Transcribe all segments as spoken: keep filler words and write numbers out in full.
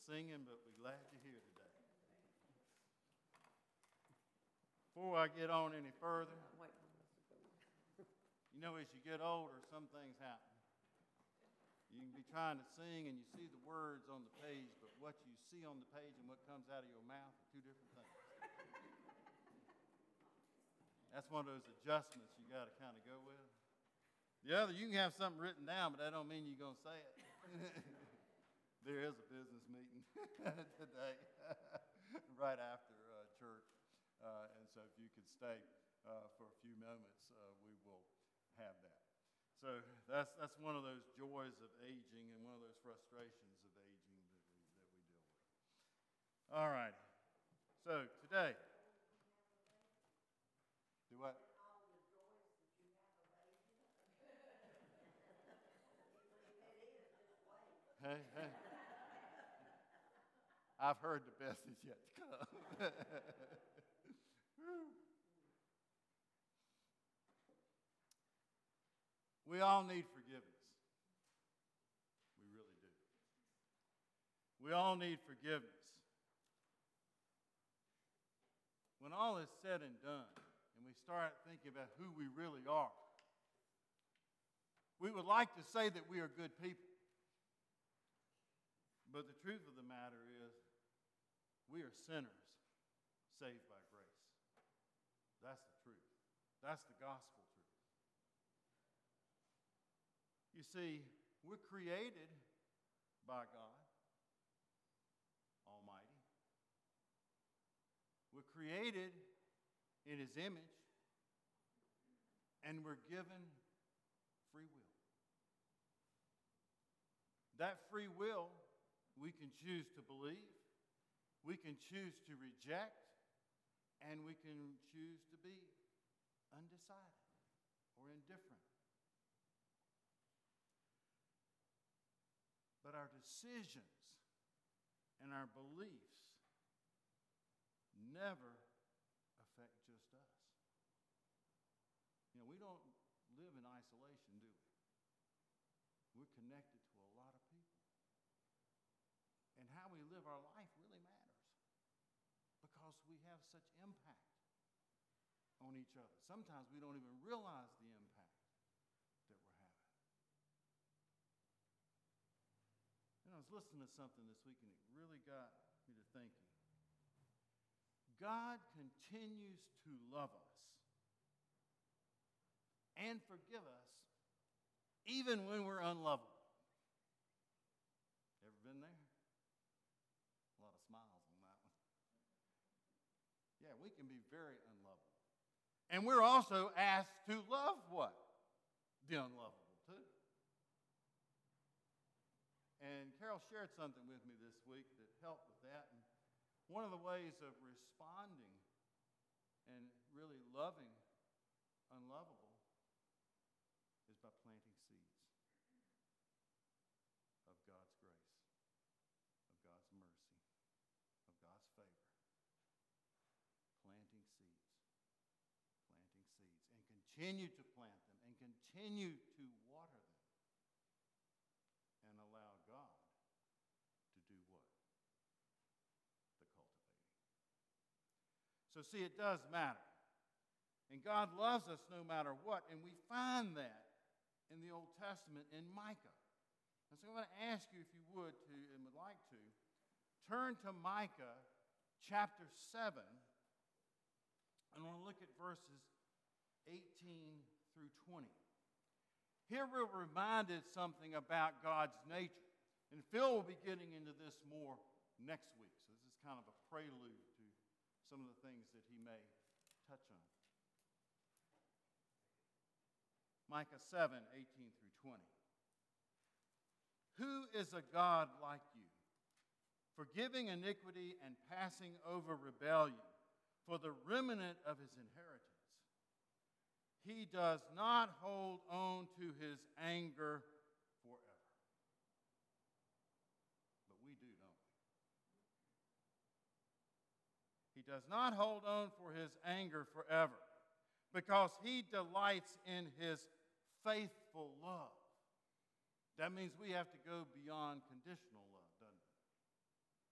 singing, but we're glad you're here today. Before I get on any further, you know, as you get older, some things happen. You can be trying to sing and you see the words on the page, but what you see on the page and what comes out of your mouth are two different things. That's one of those adjustments you got to kind of go with. The other, you can have something written down, but that don't mean you're going to say it. There is a business meeting today, right after uh, church. Uh, and so if you could stay uh, for a few moments, uh, we will have that. So that's that's one of those joys of aging and one of those frustrations of aging that we, that we deal with. All right. So today, do what? Hey, hey. I've heard the best is yet to come. We all need forgiveness. We really do. We all need forgiveness. When all is said and done, and we start thinking about who we really are, we would like to say that we are good people. But the truth of the matter is, we are sinners saved by grace. That's the truth. That's the gospel truth. You see, we're created by God Almighty. We're created in His image, and we're given free will. That free will, we can choose to believe, we can choose to reject, and we can choose to be undecided or indifferent. But our decisions and our beliefs never affect just us. You know, we don't live in isolation, do we? We're connected to a lot of people. And how we live our life really matters because we have such impact on each other. Sometimes we don't even realize the impact that we're having. And I was listening to something this week and it really got me to thinking. God continues to love us and forgive us even when we're unlovable. Ever been there? A lot of smiles on that one. Yeah, we can be very unlovable. And we're also asked to love what? The unlovable too. And Carol shared something with me this week that helped with that. And one of the ways of responding and really loving unlovable is by planting seeds of God's grace, of God's mercy, of God's favor. Planting seeds, planting seeds, and continue to plant them and continue to water them and allow God to do what? The cultivating. So see, it does matter. And God loves us no matter what, and we find that in the Old Testament in Micah. And so I'm going to ask you, if you would, to and would like to, turn to Micah chapter seven, and I want to look at verses eighteen through twenty. Here we're reminded something about God's nature. And Phil will be getting into this more next week. So this is kind of a prelude to some of the things that he may touch on. Micah seven, eighteen through twenty. Who is a God like you, forgiving iniquity and passing over rebellion for the remnant of his inheritance? He does not hold on to his anger forever. But we do, don't we? He does not hold on for his anger forever because he delights in his faithful love. That means we have to go beyond conditional love, doesn't it?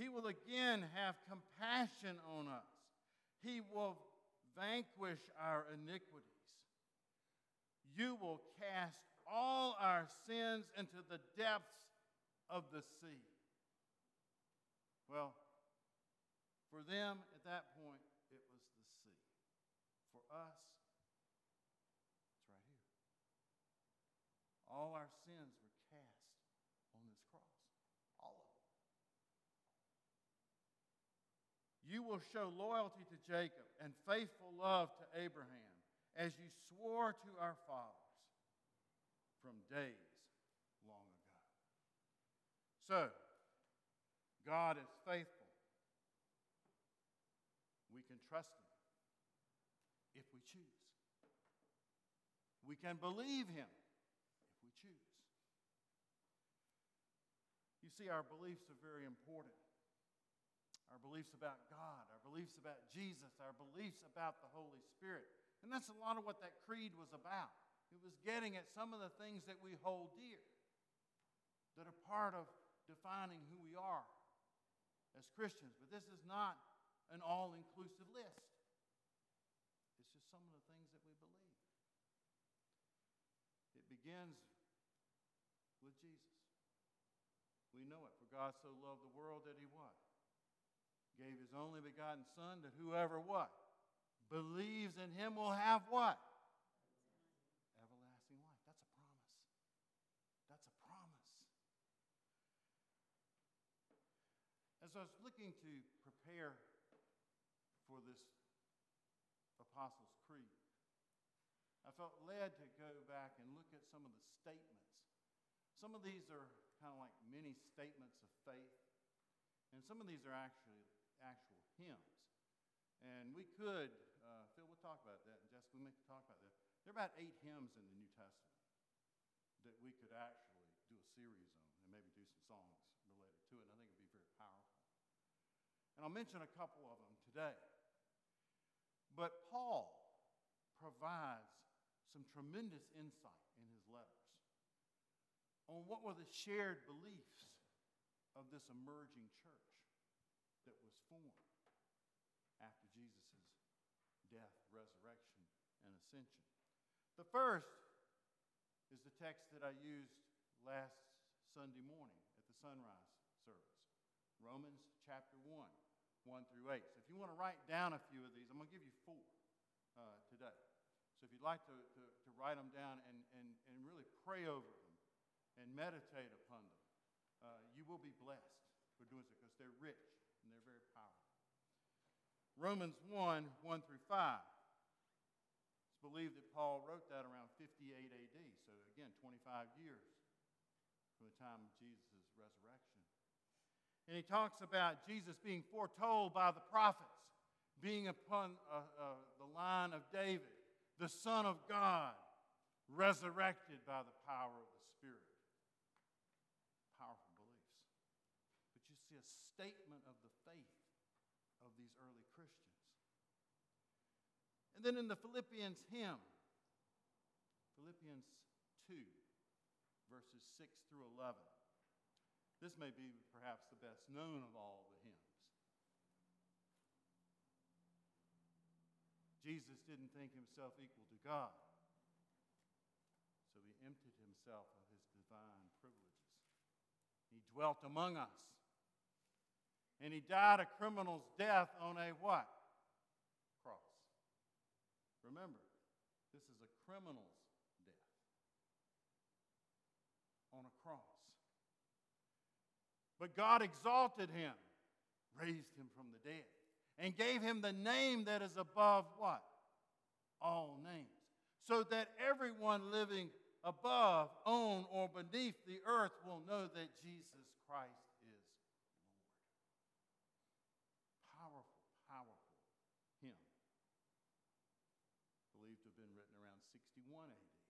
He will again have compassion on us. He will vanquish our iniquities. You will cast all our sins into the depths of the sea. Well, for them at that point, it was the sea. For us, it's right here. All our sins were cast on this cross. All of them. You will show loyalty to Jacob and faithful love to Abraham, as you swore to our fathers from days long ago. So, God is faithful. We can trust Him if we choose. We can believe Him if we choose. You see, our beliefs are very important. Our beliefs about God, our beliefs about Jesus, our beliefs about the Holy Spirit. And that's a lot of what that creed was about. It was getting at some of the things that we hold dear, that are part of defining who we are as Christians. But this is not an all-inclusive list. It's just some of the things that we believe. It begins with Jesus. We know it. For God so loved the world that He what? Gave His only begotten Son, that whoever what? Believes in Him will have what? Everlasting life. That's a promise. That's a promise. As I was looking to prepare for this Apostles' Creed, I felt led to go back and look at some of the statements. Some of these are kind of like mini statements of faith, and some of these are actually actual hymns. And we could, uh, Phil, we'll talk about that, and Jessica, we may talk about that. There are about eight hymns in the New Testament that we could actually do a series on and maybe do some songs related to it, and I think it would be very powerful. And I'll mention a couple of them today. But Paul provides some tremendous insight in his letters on what were the shared beliefs of this emerging church that was formed after Jesus' death, resurrection, and ascension. The first is the text that I used last Sunday morning at the sunrise service. Romans chapter one, one through eight. So if you want to write down a few of these, I'm going to give you four uh, today. So if you'd like to, to, to write them down and, and, and really pray over them and meditate upon them, uh, you will be blessed for doing so because they're rich and they're very powerful. Romans one, one through five. It's believed that Paul wrote that around fifty-eight A D, so again, twenty-five years from the time of Jesus' resurrection. And he talks about Jesus being foretold by the prophets, being upon uh, uh, the line of David, the Son of God, resurrected by the power of the Spirit. Powerful beliefs. But you see a statement of the faith of these early Christians. And then in the Philippians hymn, Philippians two, verses six through eleven. This may be perhaps the best known of all the hymns. Jesus didn't think himself equal to God, so he emptied himself of his divine privileges. He dwelt among us, and he died a criminal's death on a what? Cross. Remember, this is a criminal's death on a cross. But God exalted him, raised him from the dead, and gave him the name that is above what? All names. So that everyone living above, on, or beneath the earth will know that Jesus Christ is Lord. Powerful, powerful hymn. Believed to have been written around sixty-one A D.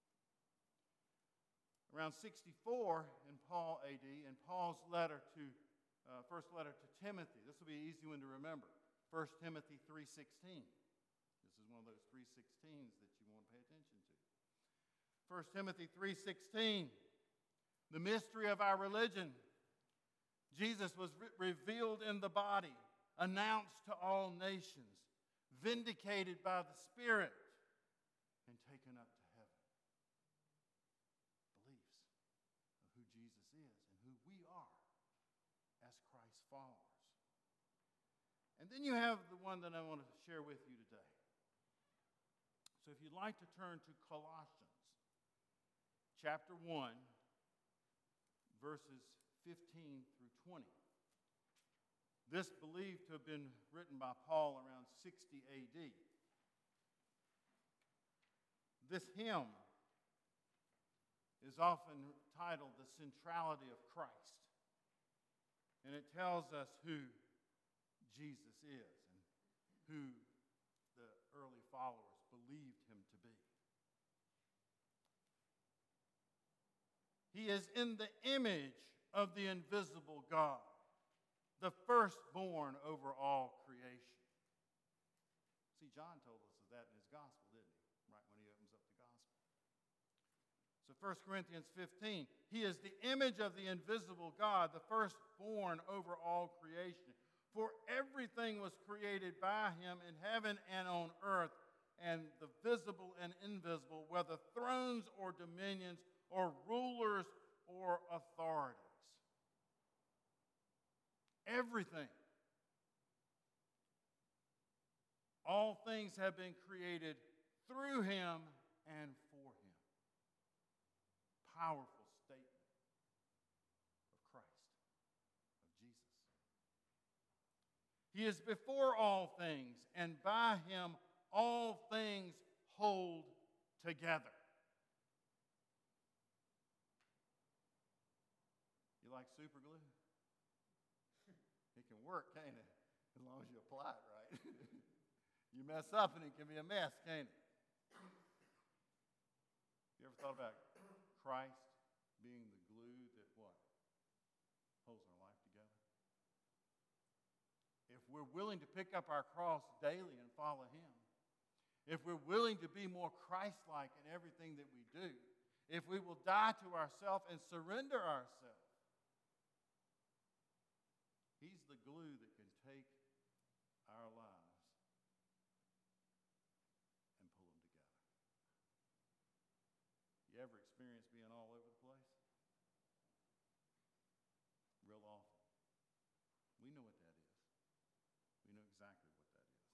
Around sixty-four in Paul A D, in Paul's letter to, uh, first letter to Timothy. This will be an easy one to remember. First Timothy three sixteen. This is one of those three sixteens that you want to pay attention to. First Timothy three sixteen. The mystery of our religion. Jesus was re- revealed in the body, announced to all nations, vindicated by the Spirit, and taken up to heaven. Beliefs of who Jesus is and who we are as Christ's followers. And then you have the one that I want to share with you today. So if you'd like to turn to Colossians chapter one, verses fifteen through twenty. This believed to have been written by Paul around sixty A D. This hymn is often titled The Centrality of Christ. And it tells us who Jesus is and who the early followers believed him to be. He is in the image of the invisible God, the firstborn over all creation. See, John told us of that in his gospel, didn't he? Right when he opens up the gospel. So First Corinthians fifteen, he is the image of the invisible God, the firstborn over all creation. For everything was created by him in heaven and on earth, and the visible and invisible, whether thrones or dominions or rulers or authorities. Everything. All things have been created through him and for him. Powerful statement of Christ, of Jesus. He is before all things, and by him all things hold together. You like super glue? It can work, can't it? As long as you apply it right. You mess up and it can be a mess, can't it? You ever thought about Christ being the glue that what? Holds our life together? If we're willing to pick up our cross daily and follow him, if we're willing to be more Christ-like in everything that we do, if we will die to ourselves and surrender ourselves, he's the glue that can take our lives and pull them together. You ever experience being all over the place? Real often. We know what that is. We know exactly what that is.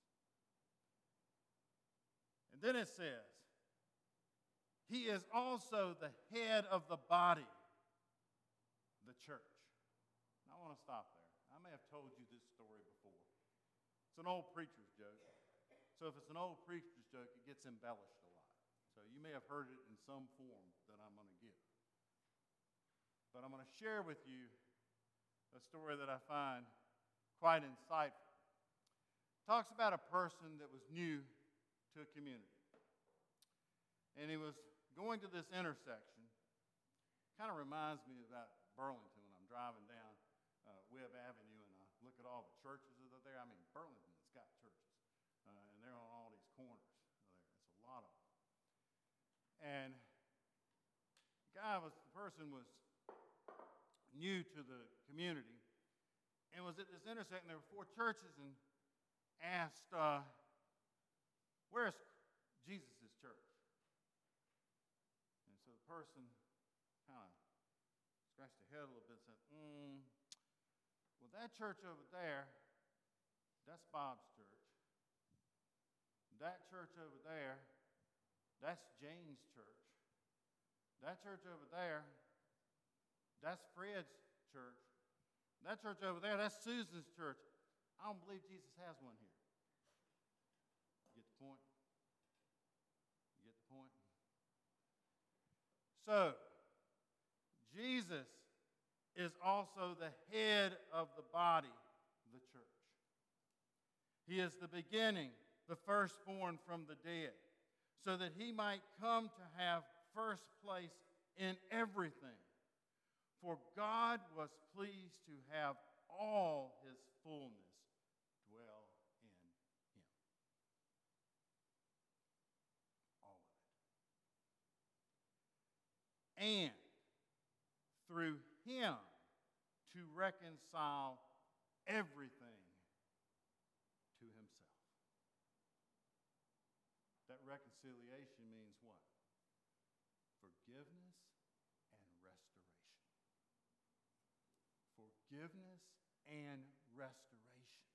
And then it says, he is also the head of the body, the church. Now I want to stop there. I may have told you this story before. It's an old preacher's joke. So if it's an old preacher's joke, it gets embellished a lot. So you may have heard it in some form that I'm going to give. But I'm going to share with you a story that I find quite insightful. It talks about a person that was new to a community. And he was going to this intersection. Kind of reminds me about Burlington when I'm driving down uh, Webb Avenue and I look at all the churches that are there. I mean, Burlington's got churches. Uh, and they're on all these corners there. It's a lot of them. And the guy was, the person was new to the community and was at this intersection. There were four churches and asked, uh, where's Jesus' church? And so the person kind of scratched their head a little bit and said, mm, well, that church over there, that's Bob's church. That church over there, that's Jane's church. That church over there, that's Fred's church. That church over there, that's Susan's church. I don't believe Jesus has one here. You get the point? You get the point? So, Jesus is also the head of the body, the church. He is the beginning, the firstborn from the dead, so that he might come to have first place in everything. For God was pleased to have all his fullness dwell in him. All of it. And through him to reconcile everything to himself. That reconciliation means what? Forgiveness and restoration. Forgiveness and restoration.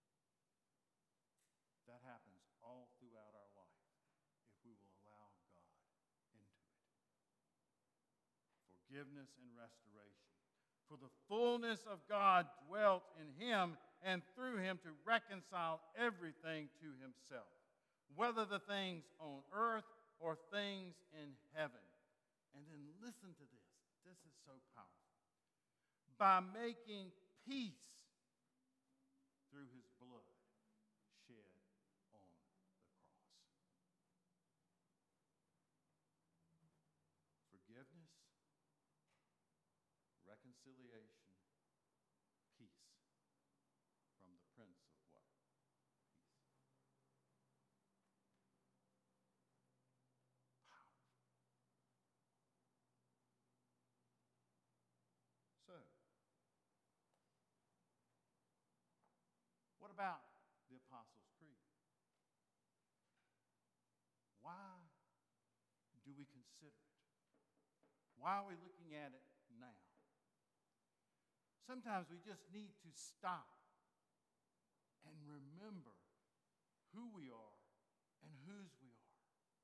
That happens all throughout our life if we will allow God into it. Forgiveness and restoration. For the fullness of God dwelt in him, and through him to reconcile everything to himself, whether the things on earth or things in heaven. And then listen to this. This is so powerful. By making peace through his blood shed on the cross. Forgiveness, reconciliation, peace from the Prince of what? Peace. Powerful. So, what about the Apostles' Creed? Why do we consider it? Why are we looking at it now? Sometimes we just need to stop and remember who we are and whose we are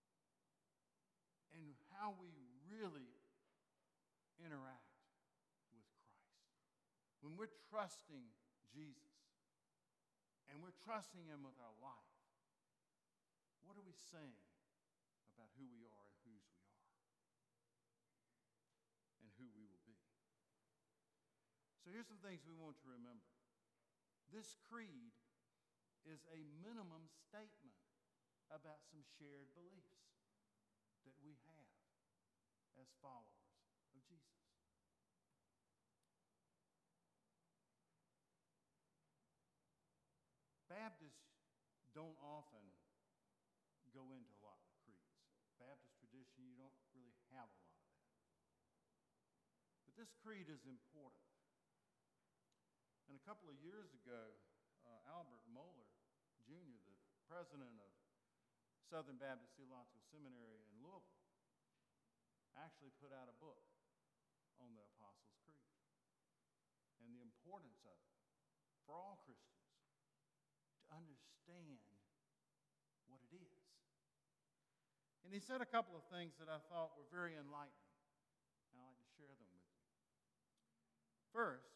and how we really interact with Christ. When we're trusting Jesus and we're trusting him with our life, what are we saying about who we are and whose we are and who we will be? So here's some things we want to remember. This creed is a minimum statement about some shared beliefs that we have as followers of Jesus. Baptists don't often go into a lot of creeds. Baptist tradition, you don't really have a lot of that. But this creed is important. And a couple of years ago, uh, Albert Mohler, Junior, the president of Southern Baptist Theological Seminary in Louisville, actually put out a book on the Apostles' Creed and the importance of it for all Christians to understand what it is. And he said a couple of things that I thought were very enlightening, and I'd like to share them with you. First,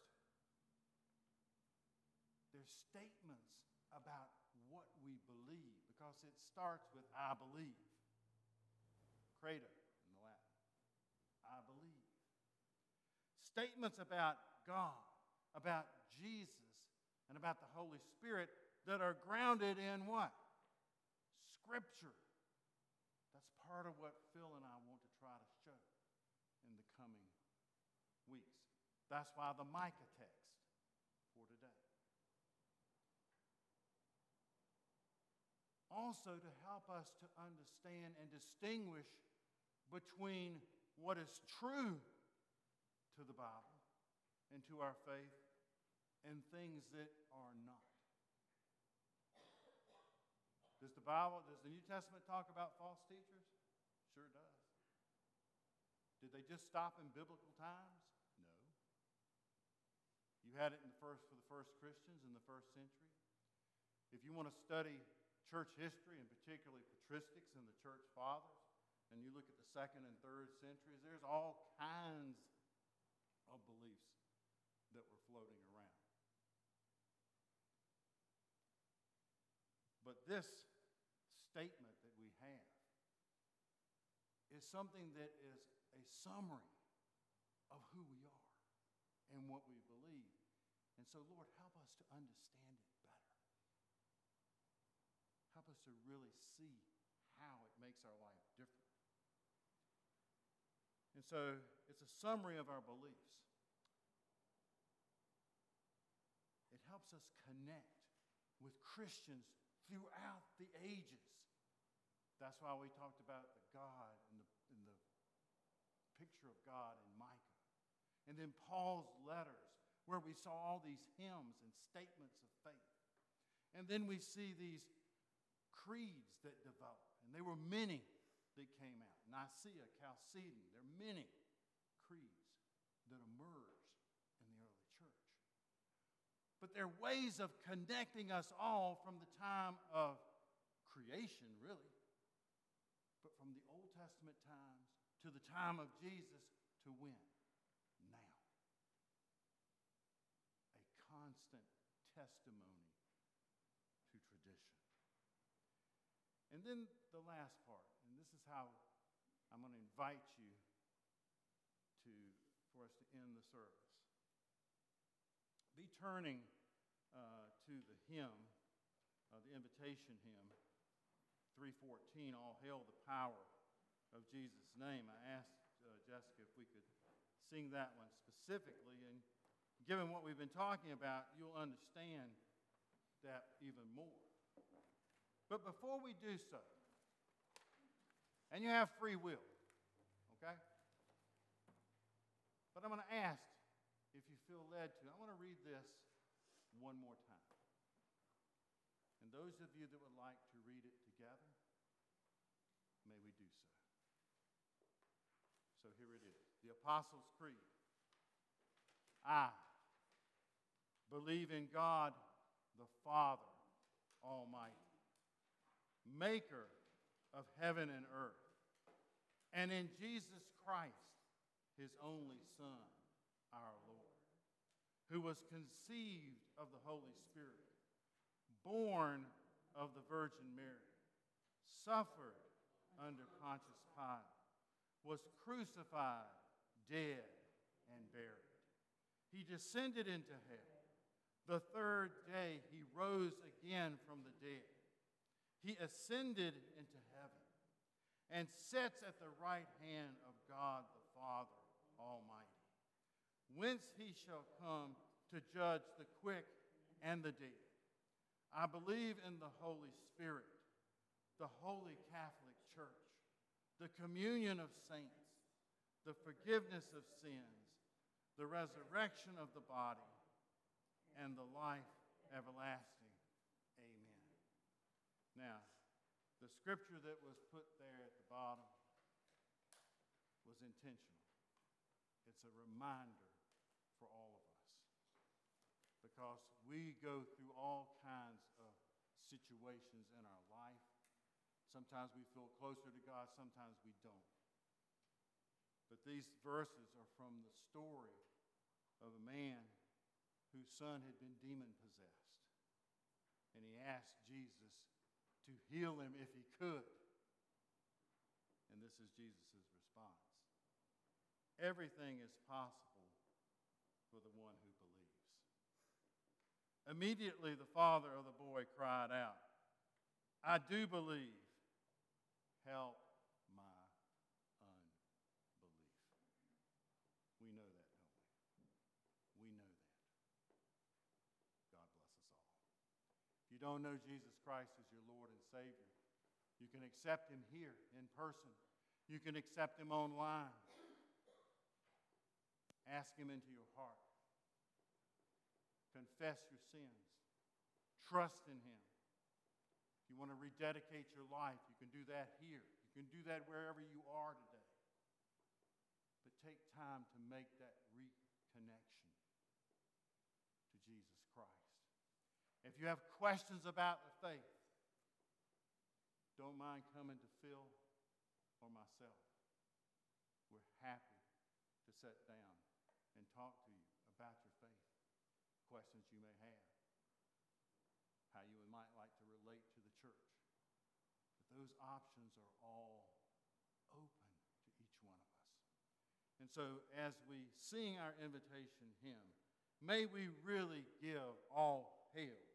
there's statements about what we believe, because it starts with I believe. Credo in the Latin. I believe. Statements about God, about Jesus, and about the Holy Spirit that are grounded in what? Scripture. That's part of what Phil and I want to try to show in the coming weeks. That's why the Micah text for today. Also to help us to understand and distinguish between what is true to the Bible and to our faith and things that are not. Does the Bible, does the New Testament talk about false teachers? Sure does. Did they just stop in biblical times? No. You had it in the first, for the first Christians in the first century. If you want to study church history, and particularly patristics and the church fathers, and you look at the second and third centuries, there's all kinds of beliefs that were floating around. But this statement that we have is something that is a summary of who we are and what we believe. And so, Lord, help us to understand it better. Help us to really see how it makes our life different. And so, it's a summary of our beliefs. It helps us connect with Christians throughout the ages. That's why we talked about the God and the, and the picture of God in Micah. And then Paul's letters, where we saw all these hymns and statements of faith. And then we see these creeds that develop, and there were many that came out. Nicaea, Chalcedon, there are many creeds that emerged in the early church. But they're ways of connecting us all from the time of creation, really, but from the Old Testament times to the time of Jesus to when? Now. A constant testimony to tradition. And then the last part, and this is how I'm going to invite you to, for us to end the service. Be turning uh, to the hymn, uh, the invitation hymn, three fourteen, All Hail the Power of Jesus' Name. I asked uh, Jessica if we could sing that one specifically, and given what we've been talking about, you'll understand that even more. But before we do so, and you have free will, okay? But I'm going to ask, if you feel led to, I want to read this one more time. And those of you that would like to read it together, may we do so. So here it is, the Apostles' Creed. I believe in God, the Father Almighty, maker of heaven and earth, and in Jesus Christ, his only Son, our Lord, who was conceived of the Holy Spirit, born of the Virgin Mary, suffered under Pontius Pilate, was crucified, dead, and buried. He descended into hell. The third day he rose again from the dead. He ascended into heaven and sits at the right hand of God the Father Almighty, whence he shall come to judge the quick and the dead. I believe in the Holy Spirit, the Holy Catholic Church, the communion of saints, the forgiveness of sins, the resurrection of the body, and the life everlasting. Amen. Now, the scripture that was put there at the bottom was intentional. It's a reminder for all of us, because we go through all kinds of situations in our life. Sometimes we feel closer to God, sometimes we don't. But these verses are from the story of a man whose son had been demon-possessed. And he asked Jesus to heal him if he could. And this is Jesus' response. Everything is possible for the one who believes. Immediately the father of the boy cried out, I do believe. Help my unbelief. We know that, don't we? We know that. God bless us all. If you don't know Jesus Christ as your Lord and Savior, you can accept him here in person. You can accept him online. Ask him into your heart. Confess your sins. Trust in him. If you want to rededicate your life, you can do that here. You can do that wherever you are today. But take time to make that reconnection to Jesus Christ. If you have questions about the faith, don't mind coming to Phil or myself. We're happy to sit down and talk to you about your faith, questions you may have, how you might like to relate to the church. But those options are all open to each one of us. And so as we sing our invitation hymn, may we really give all hail